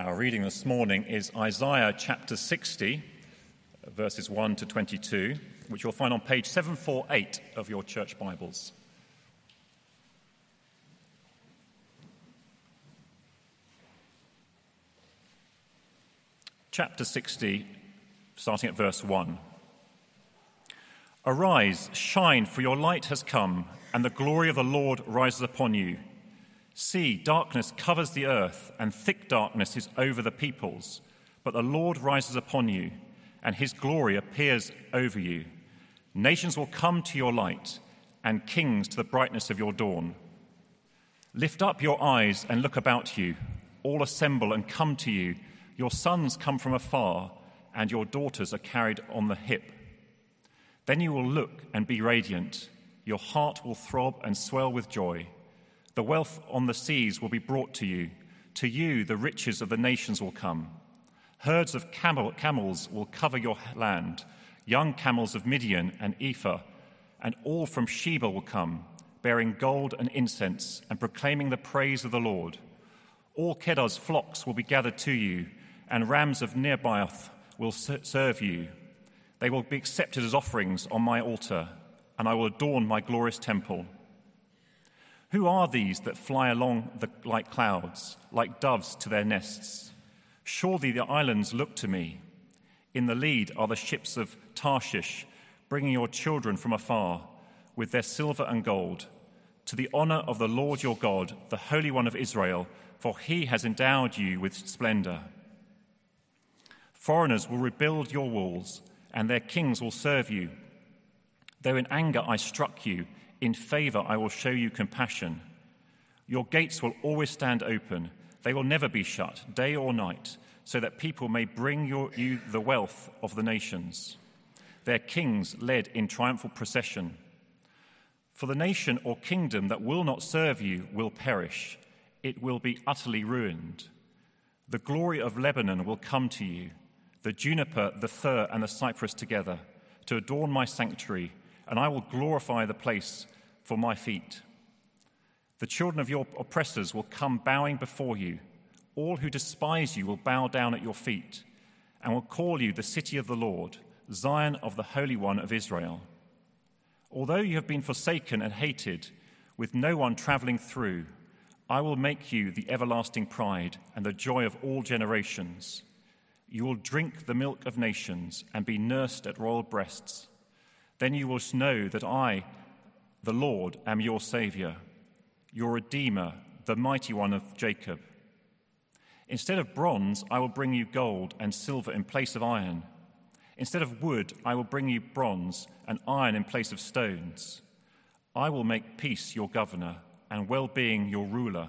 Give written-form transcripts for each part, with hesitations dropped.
Our reading this morning is Isaiah chapter 60, verses 1 to 22, which you'll find on page 748 of your church Bibles. Chapter 60, starting at verse 1. Arise, shine, for your light has come, and the glory of the Lord rises upon you. See, darkness covers the earth, and thick darkness is over the peoples. But the Lord rises upon you, and his glory appears over you. Nations will come to your light, and kings to the brightness of your dawn. Lift up your eyes and look about you. All assemble and come to you. Your sons come from afar, and your daughters are carried on the hip. Then you will look and be radiant. Your heart will throb and swell with joy. The wealth on the seas will be brought to you. To you the riches of the nations will come. Herds of camels will cover your land, young camels of Midian and Ephah, and all from Sheba will come, bearing gold and incense and proclaiming the praise of the Lord. All Kedar's flocks will be gathered to you, and rams of Nebaioth will serve you. They will be accepted as offerings on my altar, and I will adorn my glorious temple. Who are these that fly along like clouds, like doves to their nests? Surely the islands look to me. In the lead are the ships of Tarshish, bringing your children from afar, with their silver and gold, to the honor of the Lord your God, the Holy One of Israel, for he has endowed you with splendor. Foreigners will rebuild your walls, and their kings will serve you. Though in anger I struck you, in favor I will show you compassion. Your gates will always stand open. They will never be shut, day or night, so that people may bring you the wealth of the nations, their kings led in triumphal procession. For the nation or kingdom that will not serve you will perish. It will be utterly ruined. The glory of Lebanon will come to you, the juniper, the fir, and the cypress together, to adorn my sanctuary, and I will glorify the place for my feet. The children of your oppressors will come bowing before you. All who despise you will bow down at your feet, and will call you the city of the Lord, Zion of the Holy One of Israel. Although you have been forsaken and hated, with no one traveling through, I will make you the everlasting pride and the joy of all generations. You will drink the milk of nations and be nursed at royal breasts. Then you will know that I, the Lord, am your Savior, your Redeemer, the Mighty One of Jacob. Instead of bronze, I will bring you gold and silver in place of iron. Instead of wood, I will bring you bronze and iron in place of stones. I will make peace your governor and well-being your ruler.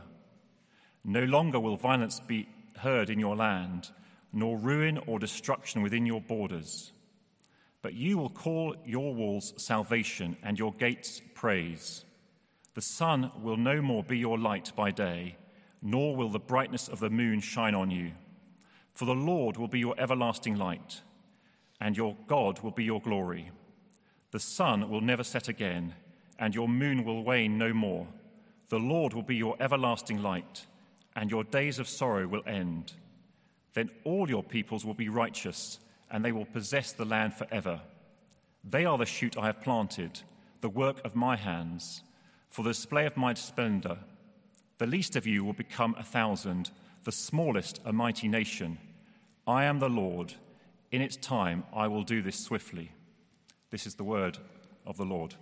No longer will violence be heard in your land, nor ruin or destruction within your borders. But you will call your walls salvation and your gates praise. The sun will no more be your light by day, nor will the brightness of the moon shine on you. For the Lord will be your everlasting light, and your God will be your glory. The sun will never set again, and your moon will wane no more. The Lord will be your everlasting light, and your days of sorrow will end. Then all your peoples will be righteous, and they will possess the land forever. They are the shoot I have planted, the work of my hands, for the display of my splendor. The least of you will become 1,000, the smallest a mighty nation. I am the Lord. In its time I will do this swiftly. This is the word of the Lord.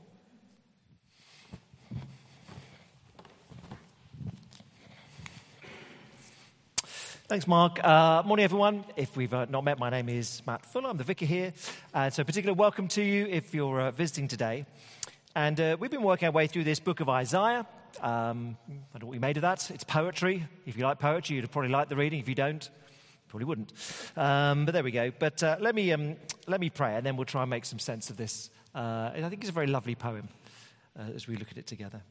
Thanks, Mark. Morning, everyone. If we've not met, my name is Matt Fuller. I'm the vicar here. So a particular welcome to you if you're visiting today. And we've been working our way through this book of Isaiah. I don't know what you made of that. It's poetry. If you like poetry, you'd probably like the reading. If you don't, probably wouldn't. But there we go. But let me pray, and then we'll try and make some sense of this. I think it's a very lovely poem as we look at it together.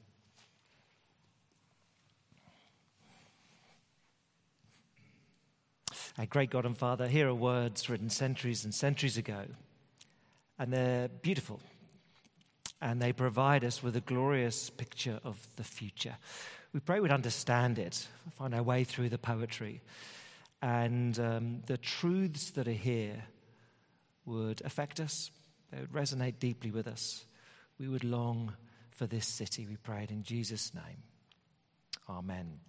Our great God and Father, here are words written centuries and centuries ago, and they're beautiful, and they provide us with a glorious picture of the future. We pray we'd understand it, find our way through the poetry, and the truths that are here would affect us. They would resonate deeply with us. We would long for this city, we pray it in Jesus' name. Amen.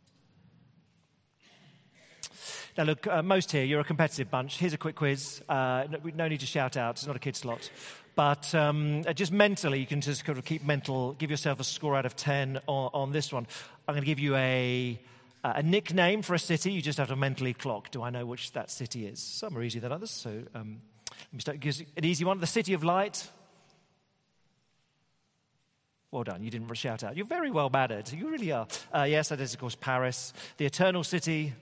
Now look, most here, you're a competitive bunch. Here's a quick quiz. No need to shout out. It's not a kid's slot. But just mentally, you can just kind of give yourself a score out of 10 on this one. I'm going to give you a nickname for a city. You just have to mentally clock. Do I know which that city is? Some are easier than others. So let me start. An easy one. The City of Light. Well done. You didn't shout out. You're very well mannered. You really are. Yes, that is, of course, Paris. The Eternal City.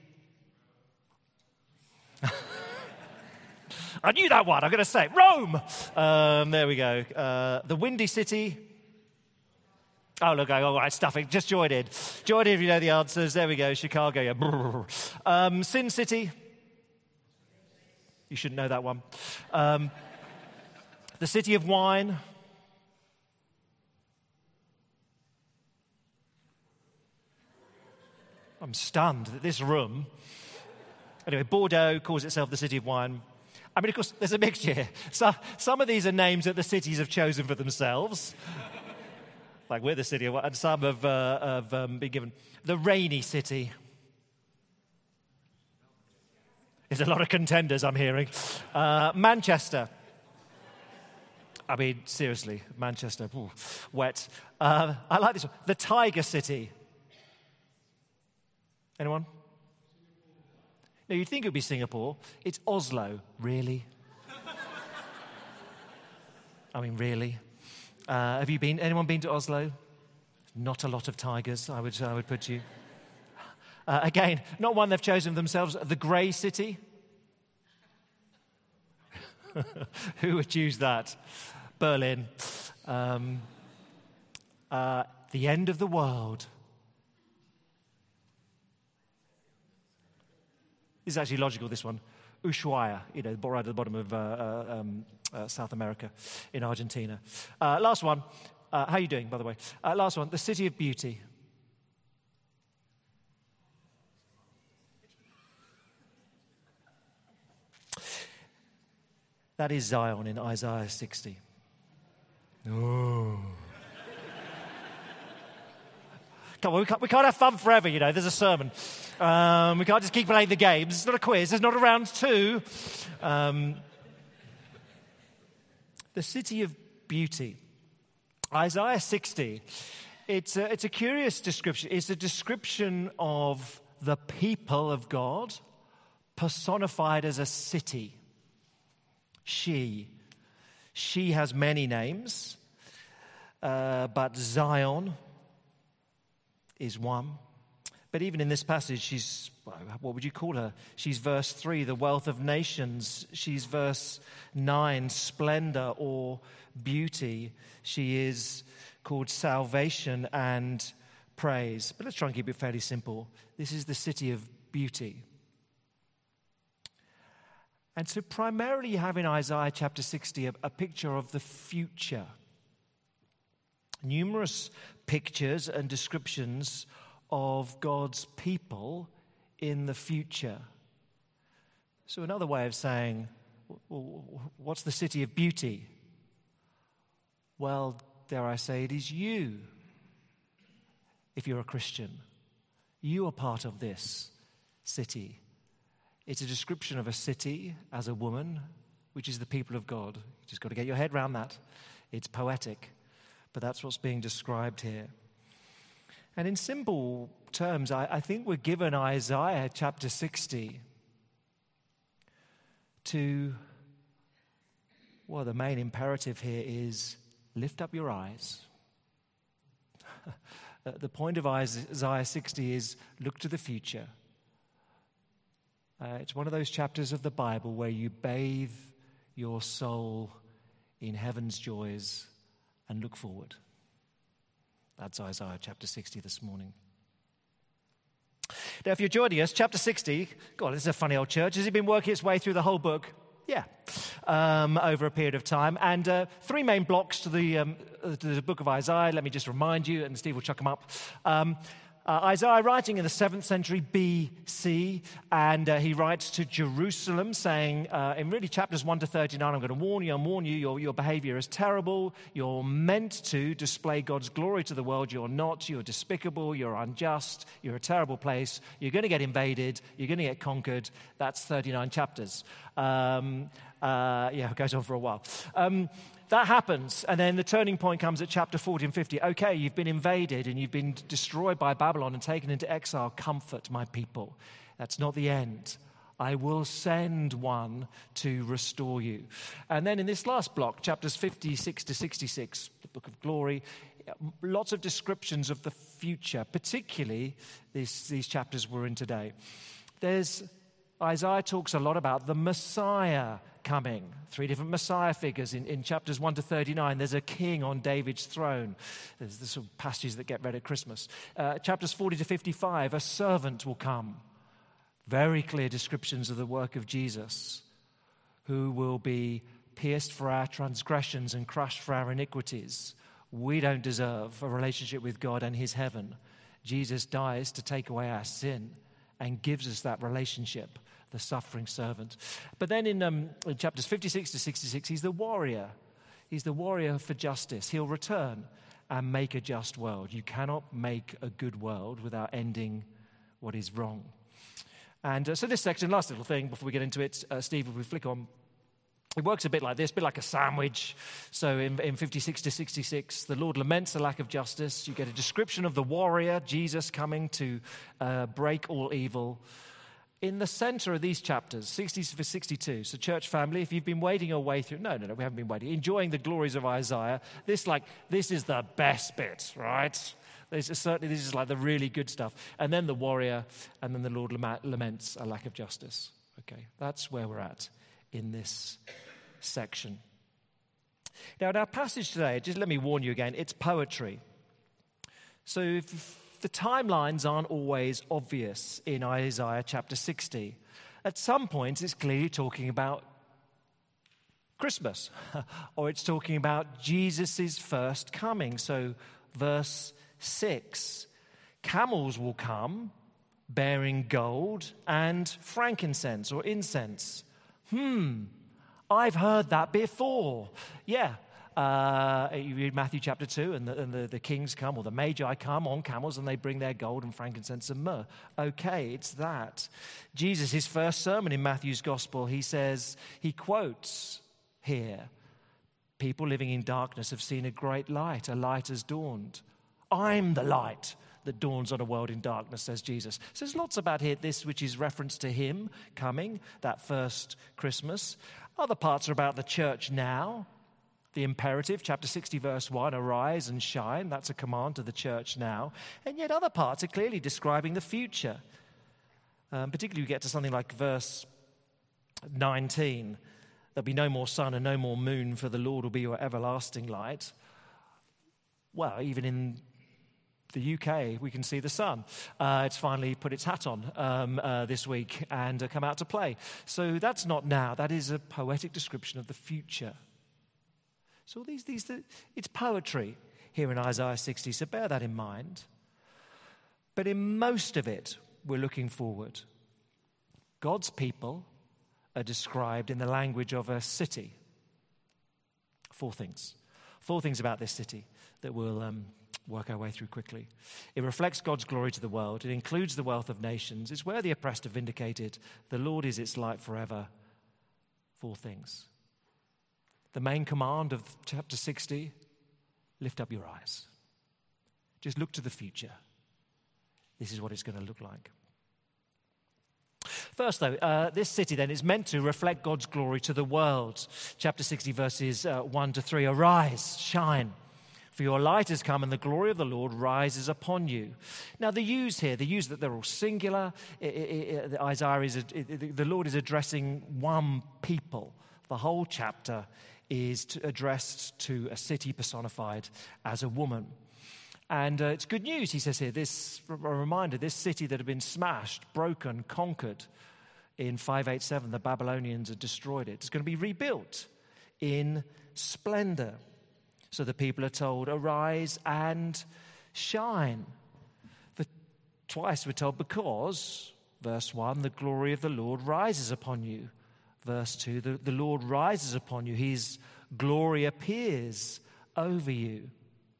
I knew that one. I'm going to say it. Rome. There we go. The Windy City. Oh, look, all right, stuffing. Just join in. Join in if you know the answers. There we go. Chicago. Yeah. Sin City. You shouldn't know that one. The City of Wine. I'm stunned that this room... Anyway, Bordeaux calls itself the City of Wine. I mean, of course, there's a mixture here. So, some of these are names that the cities have chosen for themselves. Like we're the City of Wine, and some have been given. The Rainy City. There's a lot of contenders, I'm hearing. Manchester. I mean, seriously, Manchester. Ooh, wet. I like this one. The Tiger City. Anyone? No, you'd think it would be Singapore. It's Oslo. Really? I mean, really? Have you been? Anyone been to Oslo? Not a lot of tigers, I would put you. Again, not one they've chosen themselves. The Grey City. Who would choose that? Berlin. The End of the World. This is actually logical, this one. Ushuaia, right at the bottom of South America, in Argentina. Last one. How are you doing, by the way? Last one. The City of Beauty. That is Zion in Isaiah 60. Oh. Come on, we can't have fun forever, There's a sermon. We can't just keep playing the games. It's not a quiz. It's not a round two. The City of Beauty. Isaiah 60. It's a curious description. It's a description of the people of God personified as a city. She has many names, but Zion is one. But even in this passage, she's, what would you call her? She's verse 3, the wealth of nations. She's verse 9, splendor or beauty. She is called salvation and praise. But let's try and keep it fairly simple. This is the City of Beauty. And so primarily you have in Isaiah chapter 60 a picture of the future. Numerous pictures and descriptions of God's people in the future. So another way of saying, what's the City of Beauty? Well, dare I say, it is you. If you're a Christian, you are part of this city. It's a description of a city as a woman, which is the people of God. You just got to get your head around that. It's poetic, but that's what's being described here. And in simple terms, I think we're given Isaiah chapter 60 to, well, the main imperative here is lift up your eyes. The point of Isaiah 60 is look to the future. It's one of those chapters of the Bible where you bathe your soul in heaven's joys and look forward. That's Isaiah chapter 60 this morning. Now, if you're joining us, chapter 60, God, this is a funny old church. Has it been working its way through the whole book? Yeah, over a period of time. And three main blocks to the book of Isaiah. Let me just remind you, and Steve will chuck them up. Isaiah writing in the 7th century BC, and he writes to Jerusalem saying, in really chapters 1 to 39, I'm going to warn you, your behavior is terrible. You're meant to display God's glory to the world. You're not. You're despicable. You're unjust. You're a terrible place. You're going to get invaded. You're going to get conquered. That's 39 chapters. It goes on for a while. That happens, and then the turning point comes at chapter 40 and 50. Okay, you've been invaded and you've been destroyed by Babylon and taken into exile. Comfort my people. That's not the end. I will send one to restore you. And then in this last block, chapters 56 to 66, the book of glory, lots of descriptions of the future, particularly these chapters we're in today. Isaiah talks a lot about the Messiah coming. 3 different Messiah figures in chapters 1 to 39. There's a king on David's throne. There's the sort of passages that get read at Christmas. Chapters 40 to 55, a servant will come. Very clear descriptions of the work of Jesus, who will be pierced for our transgressions and crushed for our iniquities. We don't deserve a relationship with God and his heaven. Jesus dies to take away our sin and gives us that relationship, the suffering servant. But then in chapters 56 to 66, he's the warrior. He's the warrior for justice. He'll return and make a just world. You cannot make a good world without ending what is wrong. And so this section, last little thing before we get into it, Steve, if we flick on, it works a bit like this, a bit like a sandwich. So in 56 to 66, the Lord laments the lack of justice. You get a description of the warrior, Jesus, coming to break all evil. In the center of these chapters, 60 to 62, so church family, if you've been wading your way through, no, we haven't been wading, enjoying the glories of Isaiah, this is the best bit, right? This is like the really good stuff. And then the warrior, and then the Lord laments a lack of justice. Okay, that's where we're at in this section. Now, in our passage today, just let me warn you again, it's poetry. So if the timelines aren't always obvious in Isaiah chapter 60, at some points it's clearly talking about Christmas, or it's talking about Jesus' first coming. So verse 6, camels will come bearing gold and frankincense or incense. I've heard that before. Yeah. You read Matthew chapter 2, and the kings come, or the magi come on camels, and they bring their gold and frankincense and myrrh. Okay, it's that. Jesus, his first sermon in Matthew's gospel, he quotes here, people living in darkness have seen a great light. A light has dawned. I'm the light that dawns on a world in darkness, says Jesus. So there's lots about here, this which is reference to him coming, that first Christmas. Other parts are about the church now. The imperative, chapter 60, verse 1, arise and shine. That's a command to the church now. And yet other parts are clearly describing the future. Particularly we get to something like verse 19. There'll be no more sun and no more moon, for the Lord will be your everlasting light. Well, even in the UK, we can see the sun. It's finally put its hat on this week and come out to play. So that's not now. That is a poetic description of the future. So it's poetry here in Isaiah 60, so bear that in mind. But in most of it, we're looking forward. God's people are described in the language of a city. 4 things. 4 things about this city that we'll work our way through quickly. It reflects God's glory to the world. It includes the wealth of nations. It's where the oppressed are vindicated. The Lord is its light forever. 4 things. The main command of chapter 60, lift up your eyes. Just look to the future. This is what it's going to look like. First, though, this city then is meant to reflect God's glory to the world. Chapter 60, verses 1 to 3, arise, shine, for your light has come and the glory of the Lord rises upon you. Now, the use that they're all singular. The Lord is addressing one people. The whole chapter is addressed to a city personified as a woman. And it's good news, he says here, a reminder, this city that had been smashed, broken, conquered in 587, the Babylonians had destroyed it. It's going to be rebuilt in splendor. So the people are told, arise and shine. Twice we're told, because, verse 1, the glory of the Lord rises upon you. Verse 2, the Lord rises upon you. His glory appears over you.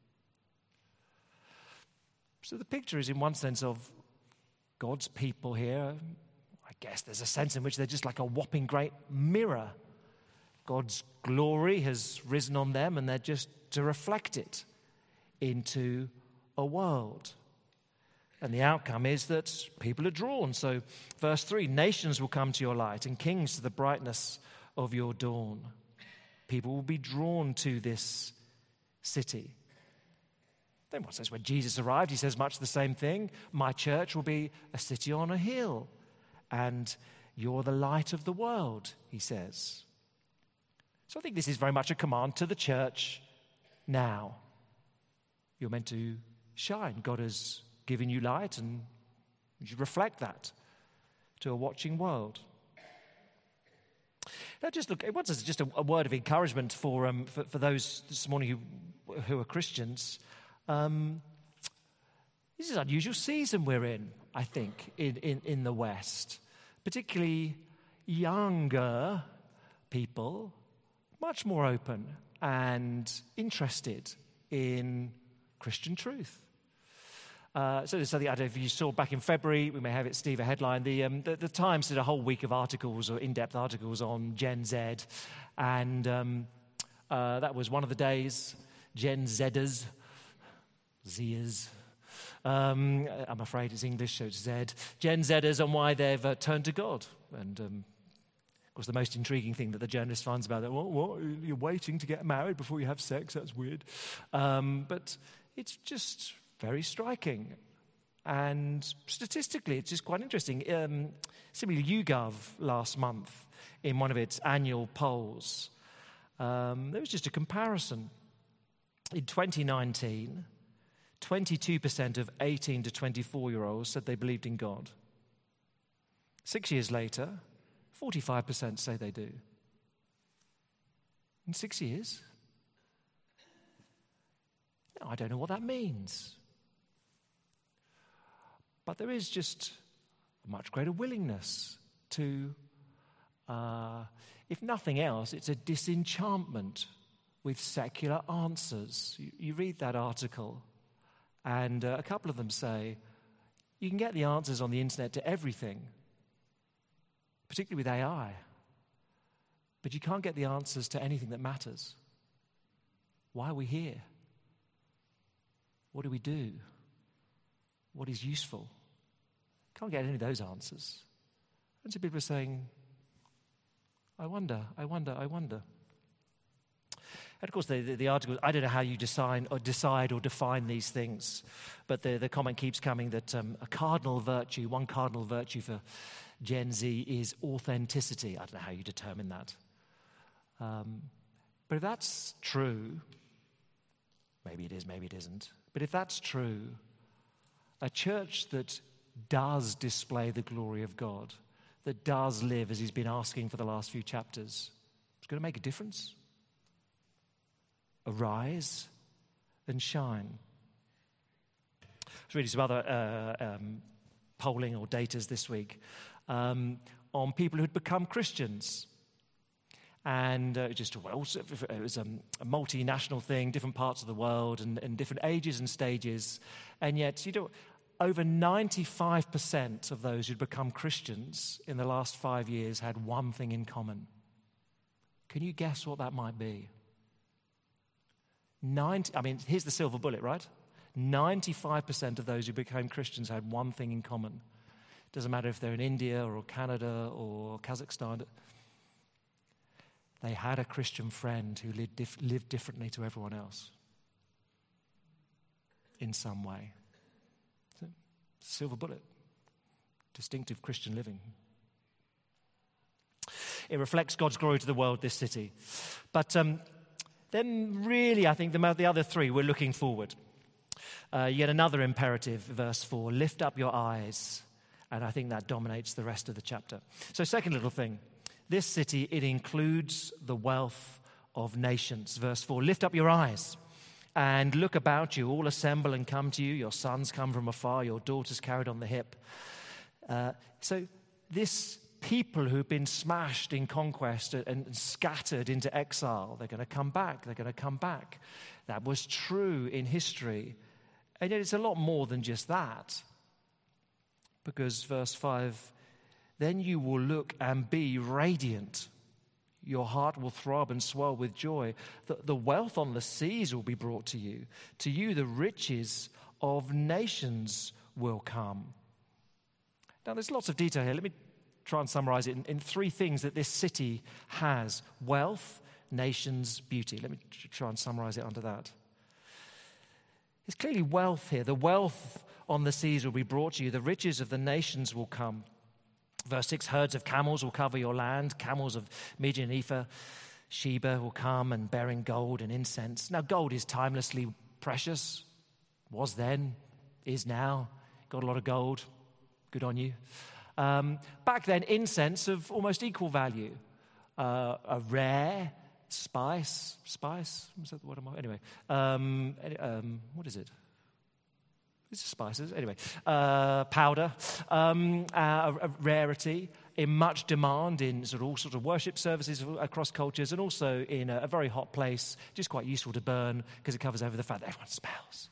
So the picture is, in one sense, of God's people here. I guess there's a sense in which they're just like a whopping great mirror. God's glory has risen on them, and they're just to reflect it into a world. And the outcome is that people are drawn. So, verse 3, nations will come to your light and kings to the brightness of your dawn. People will be drawn to this city. Then what says when Jesus arrived, he says much the same thing. My church will be a city on a hill, and you're the light of the world, he says. So I think this is very much a command to the church now. You're meant to shine. God has given you light, and you should reflect that to a watching world. Now, just look, it was just a word of encouragement for those this morning who are Christians. This is an unusual season we're in, I think, in the West. Particularly younger people, much more open and interested in Christian truth. So there's something, I don't know if you saw back in February, we may have it, Steve, a headline. The Times did a whole week of articles, or in-depth articles on Gen Z. And that was one of the days, Gen Zers. I'm afraid it's English, so it's Z. Gen Zers, on why they've turned to God. And of course, the most intriguing thing that the journalist finds about that, what, you're waiting to get married before you have sex? That's weird. But it's just very striking. And statistically, it's just quite interesting. Similarly, YouGov last month, in one of its annual polls, there was just a comparison. In 2019, 22% of 18 to 24-year-olds said they believed in God. 6 years later, 45% say they do. In 6 years? Now, I don't know what that means. But there is just a much greater willingness to, if nothing else, it's a disenchantment with secular answers. You read that article, and a couple of them say, you can get the answers on the internet to everything, particularly with AI, but you can't get the answers to anything that matters. Why are we here? What do we do? What is useful? Can't get any of those answers. And so people are saying, I wonder. And of course, the article, I don't know how you decide or define these things, but the comment keeps coming that one cardinal virtue for Gen Z is authenticity. I don't know how you determine that. But if that's true, maybe it is, maybe it isn't. But if that's true, a church that does display the glory of God, that does live as he's been asking for the last few chapters, it's going to make a difference. Arise and shine. There's really some other polling or datas this week on people who'd become Christians. And it was a multinational thing, different parts of the world and different ages and stages. And yet, over 95% of those who'd become Christians in the last 5 years had one thing in common. Can you guess what that might be? Here's the silver bullet, right? 95% of those who became Christians had one thing in common. Doesn't matter if they're in India or Canada or Kazakhstan. They had a Christian friend who lived differently to everyone else in some way. Silver bullet. Distinctive Christian living. It reflects God's glory to the world, this city. But then really, I think the other three, we're looking forward. Yet another imperative, verse 4, lift up your eyes. And I think that dominates the rest of the chapter. So second little thing, this city, it includes the wealth of nations. Verse 4, lift up your eyes and look about you, all assemble and come to you. Your sons come from afar, your daughters carried on the hip. So this people who've been smashed in conquest and scattered into exile, they're going to come back, they're going to come back. That was true in history. And yet it's a lot more than just that. Because verse 5, then you will look and be radiant. Your heart will throb and swell with joy. The wealth on the seas will be brought to you. To you the riches of nations will come. Now there's lots of detail here. Let me try and summarize it in three things that this city has: wealth, nations, beauty. Let me try and summarize it under that. There's clearly wealth here. The wealth on the seas will be brought to you. The riches of the nations will come. Verse 6, herds of camels will cover your land. Camels of Midian, Ephah, Sheba will come and bearing gold and incense. Now, gold is timelessly precious. Was then, is now. Got a lot of gold. Good on you. Back then, incense of almost equal value. A rare spice. Is that the word I'm on? Anyway, what is it? It's spices. Anyway, powder, a rarity, in much demand in all sorts of worship services across cultures, and also in a very hot place, just quite useful to burn because it covers over the fact that everyone smells.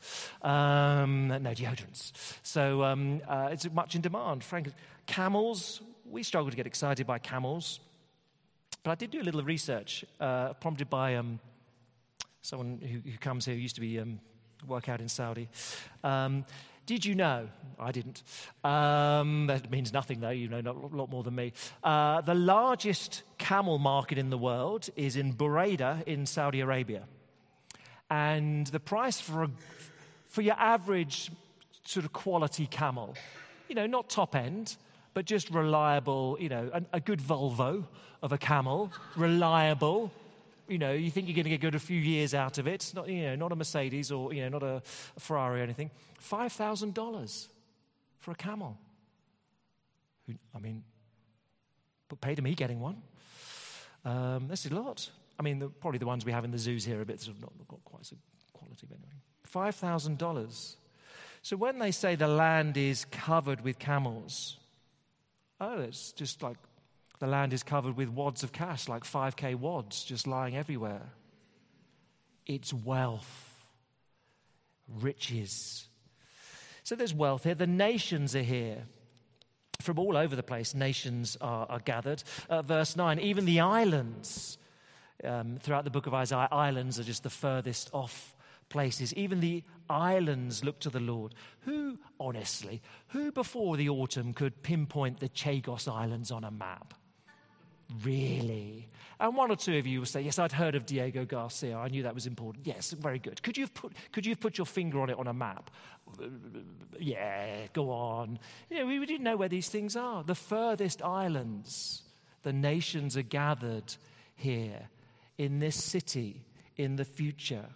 No deodorants. So it's much in demand. Frankly, camels, we struggle to get excited by camels. But I did do a little research prompted by someone who comes here who used to be work out in Saudi. Did you know? I didn't. That means nothing, though. You know a lot more than me. The largest camel market in the world is in Buraidah in Saudi Arabia. And the price for your average sort of quality camel, not top end, but just reliable, a good Volvo of a camel, reliable. You think you're going to get a few years out of it. Not, not a Mercedes or, not a Ferrari or anything. $5,000 for a camel. But pay to me getting one. That's a lot. Probably the ones we have in the zoos here are a bit sort of not got quite so quality, but anyway. $5,000. So when they say the land is covered with camels, it's just like the land is covered with wads of cash, like 5K wads just lying everywhere. It's wealth, riches. So there's wealth here. The nations are here. From all over the place, nations are gathered. Verse 9, even the islands, throughout the book of Isaiah, islands are just the furthest off places. Even the islands look to the Lord. Who before the autumn could pinpoint the Chagos Islands on a map? Really? And one or two of you will say, yes, I'd heard of Diego Garcia. I knew that was important. Yes, very good. Could you have put your finger on it on a map? Yeah, go on. We didn't know where these things are. The furthest islands, the nations are gathered here in this city in the future.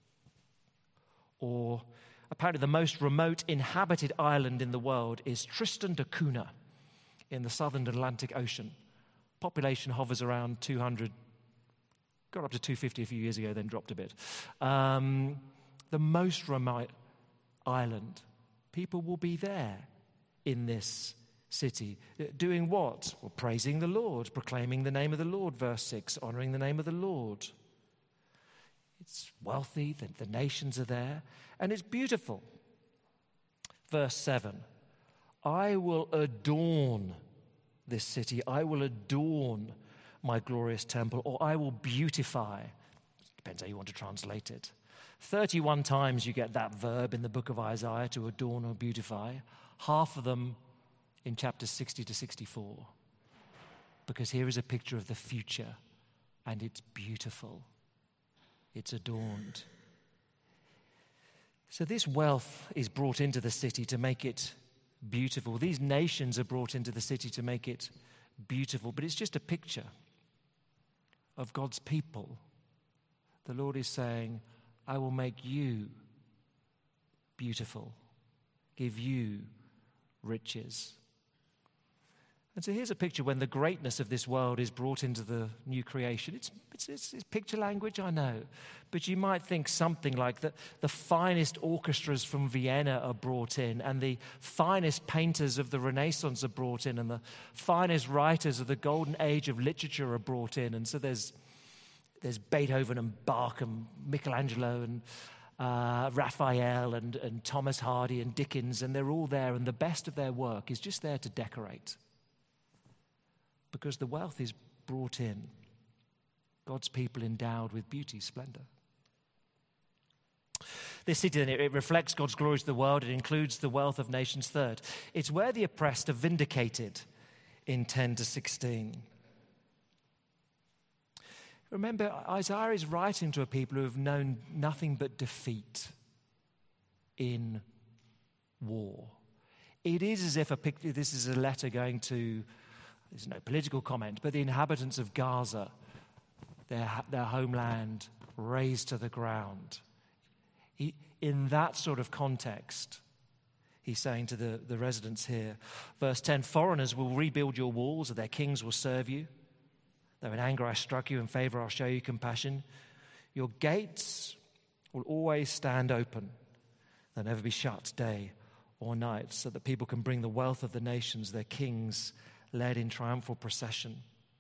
Or apparently the most remote inhabited island in the world is Tristan da Cunha in the southern Atlantic Ocean. Population hovers around 200, got up to 250 a few years ago, then dropped a bit. The most remote island. People will be there in this city. Doing what? Well, praising the Lord, proclaiming the name of the Lord, verse 6, honoring the name of the Lord. It's wealthy, the nations are there, and it's beautiful. Verse 7, I will adorn this city, I will adorn my glorious temple, or I will beautify. Depends how you want to translate it. 31 times you get that verb in the book of Isaiah, to adorn or beautify. Half of them in chapters 60 to 64. Because here is a picture of the future, and it's beautiful. It's adorned. So this wealth is brought into the city to make it beautiful. These nations are brought into the city to make it beautiful, but it's just a picture of God's people. The Lord is saying, I will make you beautiful, give you riches. And so here's a picture when the greatness of this world is brought into the new creation. It's picture language, I know. But you might think something like that the finest orchestras from Vienna are brought in, and the finest painters of the Renaissance are brought in, and the finest writers of the golden age of literature are brought in. And so there's Beethoven and Bach and Michelangelo and Raphael and Thomas Hardy and Dickens, and they're all there, and the best of their work is just there to decorate. Because the wealth is brought in. God's people endowed with beauty, splendor. This city, then, it reflects God's glory to the world. It includes the wealth of nations. Third, it's where the oppressed are vindicated in 10 to 16. Remember, Isaiah is writing to a people who have known nothing but defeat in war. It is as if this is a letter going to, there's no political comment, but the inhabitants of Gaza, their homeland razed to the ground. In that sort of context, he's saying to the residents here, verse 10, foreigners will rebuild your walls, and their kings will serve you. Though in anger I struck you, in favor I'll show you compassion. Your gates will always stand open. They'll never be shut day or night, so that people can bring the wealth of the nations, their kings, led in triumphal procession.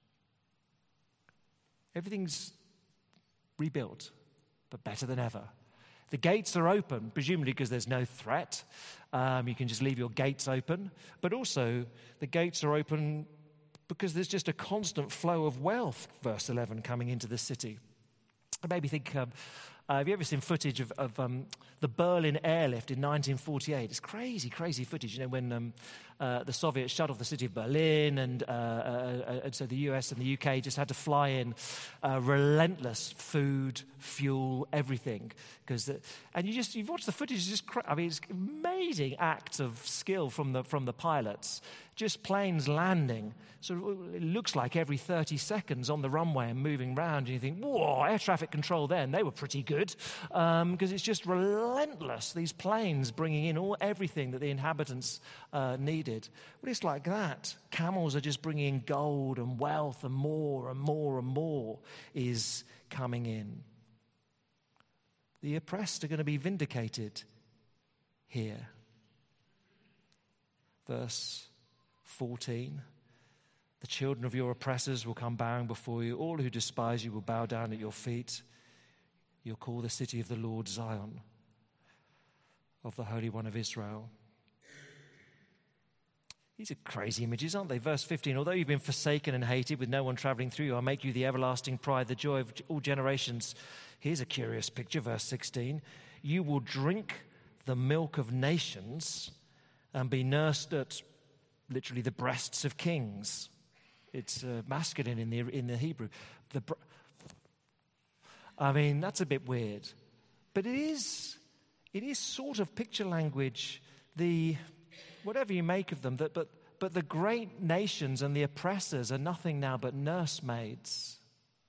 Everything's rebuilt, but better than ever. The gates are open, presumably because there's no threat. You can just leave your gates open. But also, the gates are open because there's just a constant flow of wealth, verse 11, coming into the city. It made me think, have you ever seen footage of the Berlin airlift in 1948? It's crazy, crazy footage. You know, when the Soviets shut off the city of Berlin, and so the US and the UK just had to fly in relentless food, fuel, everything. And you watch the footage. It's just, it's amazing acts of skill from the pilots. Just planes landing. So it looks like every 30 seconds on the runway and moving around. And you think, whoa, air traffic control then, they were pretty good. Because it's just relentless, these planes bringing in everything that the inhabitants needed. But it's like that. Camels are just bringing in gold and wealth, and more and more and more is coming in. The oppressed are going to be vindicated here. Verse 14, the children of your oppressors will come bowing before you. All who despise you will bow down at your feet. You'll call the city of the Lord Zion, of the Holy One of Israel. These are crazy images, aren't they? Verse 15, although you've been forsaken and hated with no one traveling through you, I'll make you the everlasting pride, the joy of all generations. Here's a curious picture, verse 16. You will drink the milk of nations and be nursed at literally the breasts of kings. It's masculine in the Hebrew. That's a bit weird. But it is sort of picture language, whatever you make of them, but the great nations and the oppressors are nothing now but nursemaids.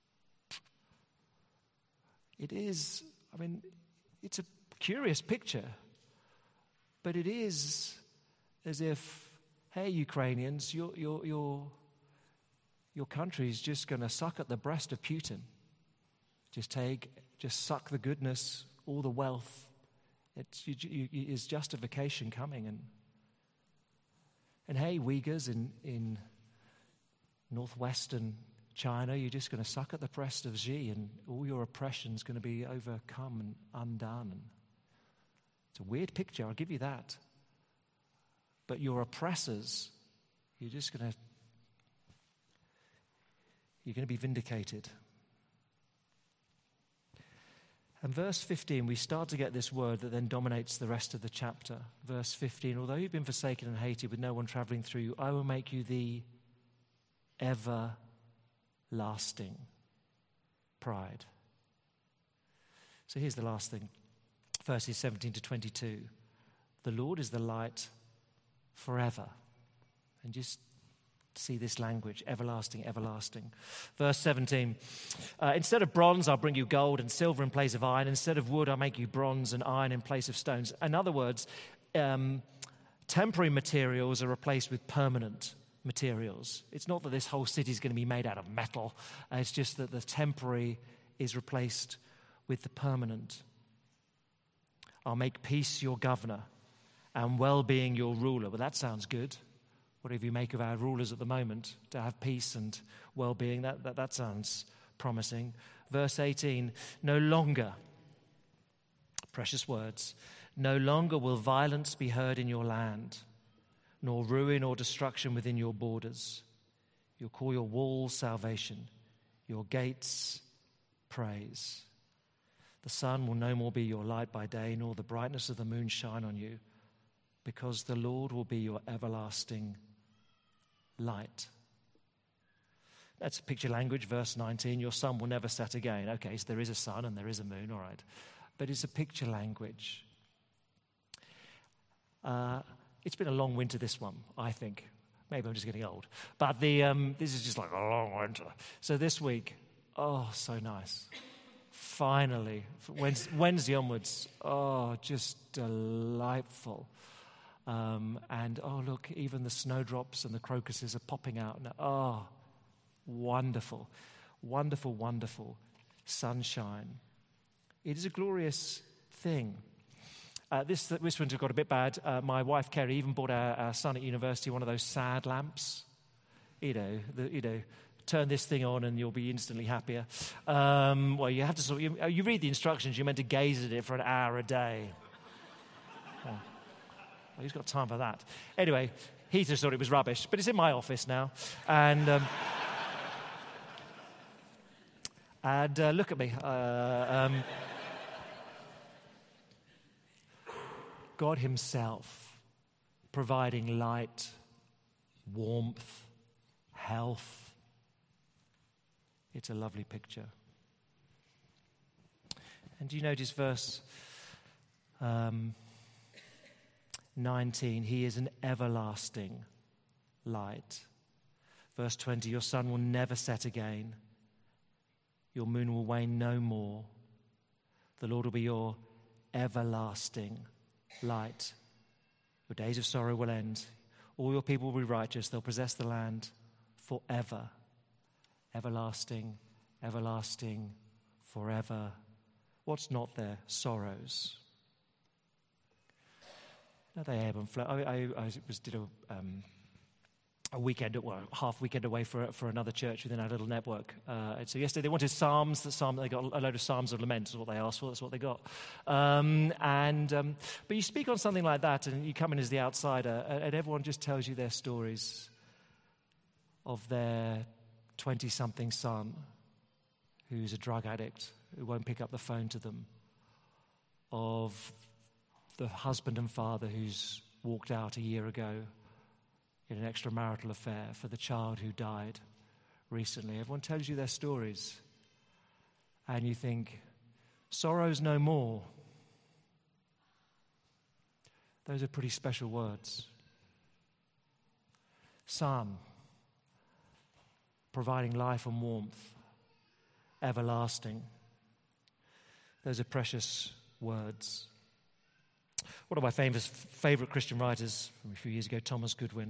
It's a curious picture, but it is as if, hey, Ukrainians, your country's just going to suck at the breast of Putin. Just suck the goodness, all the wealth. Is justification coming? And hey, Uyghurs in northwestern China, you're just going to suck at the breast of Xi, and all your oppression's going to be overcome and undone. And it's a weird picture, I'll give you that. But your oppressors, you're going to be vindicated. And verse 15, we start to get this word that then dominates the rest of the chapter. Verse 15, although you've been forsaken and hated with no one traveling through you, I will make you the everlasting pride. So here's the last thing. Verses 17 to 22. The Lord is the light forever. And just see this language, everlasting, everlasting. Verse 17, instead of bronze, I'll bring you gold, and silver in place of iron. Instead of wood, I'll make you bronze, and iron in place of stones. In other words, temporary materials are replaced with permanent materials. It's not that this whole city is going to be made out of metal. It's just that the temporary is replaced with the permanent. I'll make peace your governor and well-being your ruler. Well, that sounds good. Whatever you make of our rulers at the moment, to have peace and well-being, that sounds promising. Verse 18, no longer, precious words, no longer will violence be heard in your land, nor ruin or destruction within your borders. You'll call your walls salvation, your gates praise. The sun will no more be your light by day, nor the brightness of the moon shine on you, because the Lord will be your everlasting light. That's picture language, verse 19. Your sun will never set again. Okay, so there is a sun and there is a moon, all right. But it's a picture language. It's been a long winter, this one, I think. Maybe I'm just getting old. But this is just like a long winter. So this week, oh, so nice. Finally, Wednesday onwards, oh, just delightful. And, oh, look, even the snowdrops and the crocuses are popping out. And, oh, wonderful, wonderful, wonderful sunshine. It is a glorious thing. This winter got a bit bad. My wife, Kerry, even bought our son at university one of those sad lamps. Turn this thing on and you'll be instantly happier. Well, you have to you read the instructions. You're meant to gaze at it for an hour a day. Oh. Well, who's got time for that? Anyway, he just thought it was rubbish, but it's in my office now. And look at me. God himself providing light, warmth, health. It's a lovely picture. And do you notice verse 19? He is an everlasting light. Verse 20, your sun will never set again. Your moon will wane no more. The Lord will be your everlasting light. Your days of sorrow will end. All your people will be righteous. They'll possess the land forever. Everlasting, everlasting, forever. What's not there? Sorrows. No, they ebb and flow. I did a weekend, half weekend away for another church within our little network. So yesterday they wanted psalms. They got a load of psalms of lament. Is what they asked for. That's what they got. But you speak on something like that, and you come in as the outsider, and everyone just tells you their stories of their 20-something son who's a drug addict who won't pick up the phone to them, of the husband and father who's walked out a year ago in an extramarital affair, for the child who died recently. Everyone tells you their stories. And you think, sorrow's no more. Those are pretty special words. Sun, providing life and warmth, everlasting. Those are precious words. One of my favorite Christian writers from a few years ago, Thomas Goodwin,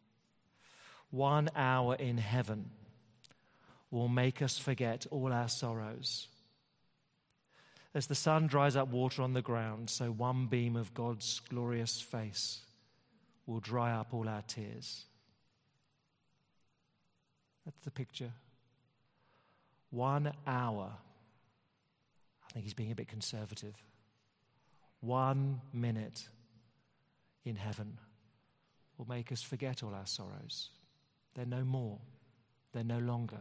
1 hour in heaven will make us forget all our sorrows. As the sun dries up water on the ground, so one beam of God's glorious face will dry up all our tears. That's the picture. 1 hour. I think he's being a bit conservative. 1 minute in heaven will make us forget all our sorrows. They're no more. They're no longer.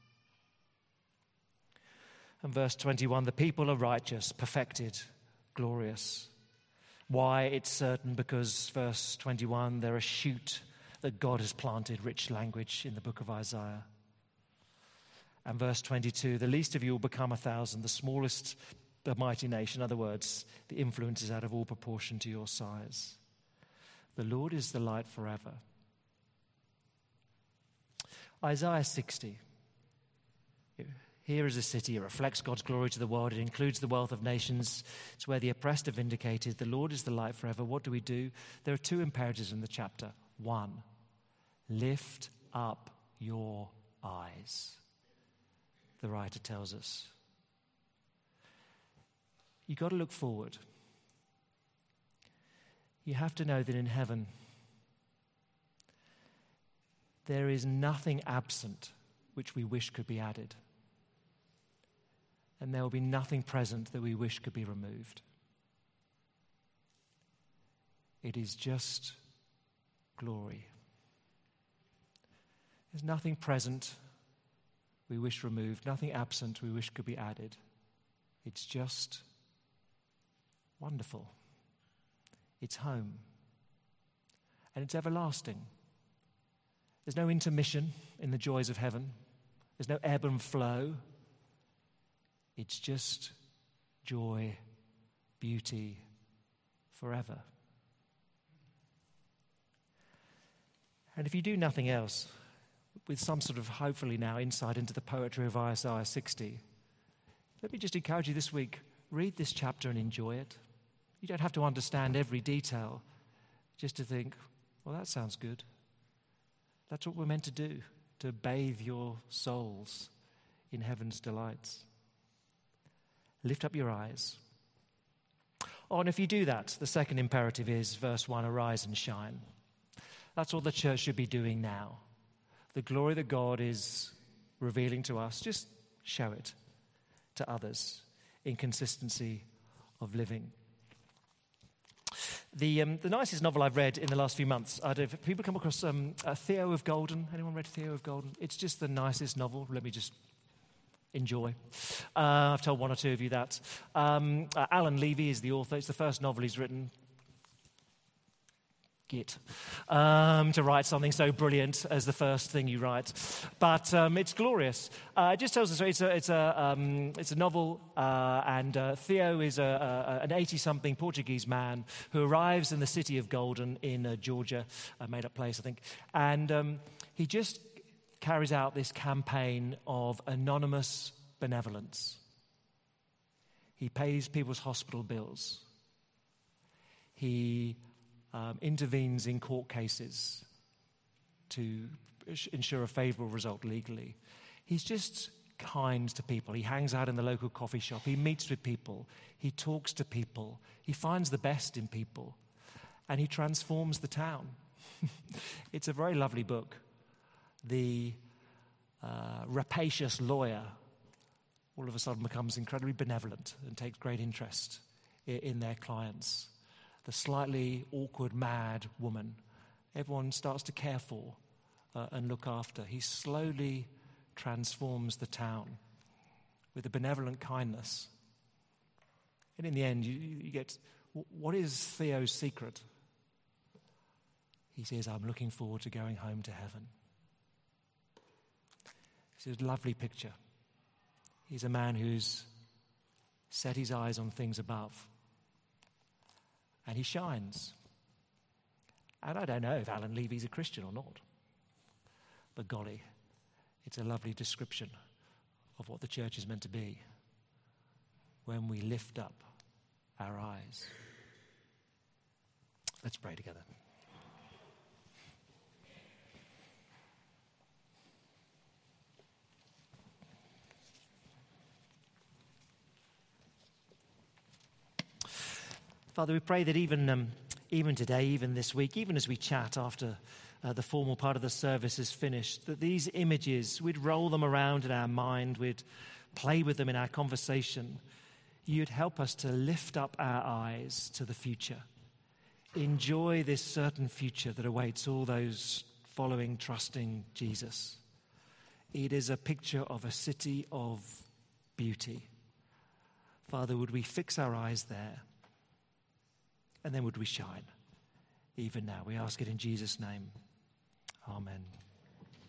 And verse 21, the people are righteous, perfected, glorious. Why? It's certain because, verse 21, they're a shoot that God has planted, rich language in the book of Isaiah. And verse 22, the least of you will become 1,000, the smallest a mighty nation. In other words, the influence is out of all proportion to your size. The Lord is the light forever. Isaiah 60. Here is a city. It reflects God's glory to the world. It includes the wealth of nations. It's where the oppressed are vindicated. The Lord is the light forever. What do? There are 2 imperatives in the chapter. 1, Lift up your eyes, the writer tells us. You've got to look forward. You have to know that in heaven, there is nothing absent which we wish could be added. And there will be nothing present that we wish could be removed. It is just glory. There's nothing present we wish removed, nothing absent we wish could be added. It's just wonderful. It's home. And it's everlasting. There's no intermission in the joys of heaven. There's no ebb and flow. It's just joy, beauty, forever. And if you do nothing else, with some sort of, hopefully now, insight into the poetry of Isaiah 60, let me just encourage you this week, read this chapter and enjoy it. You don't have to understand every detail, just to think, well, that sounds good. That's what we're meant to do, to bathe your souls in heaven's delights. Lift up your eyes. Oh, and if you do that, the second imperative is, verse 1, arise and shine. That's all the church should be doing now. The glory that God is revealing to us, just show it to others in consistency of living. The nicest novel I've read in the last few months, have people come across Theo of Golden? Anyone read Theo of Golden? It's just the nicest novel. Let me just enjoy. I've told one or two of you that. Alan Levy is the author. It's the first novel he's written. To write something so brilliant as the first thing you write, but it's glorious. It just tells us it's a novel, and Theo is an 80-something Portuguese man who arrives in the city of Golden in Georgia, a made-up place, I think, and he just carries out this campaign of anonymous benevolence. He pays people's hospital bills. He intervenes in court cases to ensure a favourable result legally. He's just kind to people. He hangs out in the local coffee shop. He meets with people. He talks to people. He finds the best in people. And he transforms the town. It's a very lovely book. The rapacious lawyer all of a sudden becomes incredibly benevolent and takes great interest in their clients. The slightly awkward, mad woman, everyone starts to care for and look after. He slowly transforms the town with a benevolent kindness. And in the end, you get, what is Theo's secret? He says, I'm looking forward to going home to heaven. It's a lovely picture. He's a man who's set his eyes on things above. And he shines. And I don't know if Alan Levy's a Christian or not. But golly, it's a lovely description of what the church is meant to be when we lift up our eyes. Let's pray together. Father, we pray that even today, even this week, even as we chat after the formal part of the service is finished, that these images, we'd roll them around in our mind, we'd play with them in our conversation. You'd help us to lift up our eyes to the future. Enjoy this certain future that awaits all those following, trusting Jesus. It is a picture of a city of beauty. Father, would we fix our eyes there? And then would we shine even now? We ask it in Jesus' name. Amen.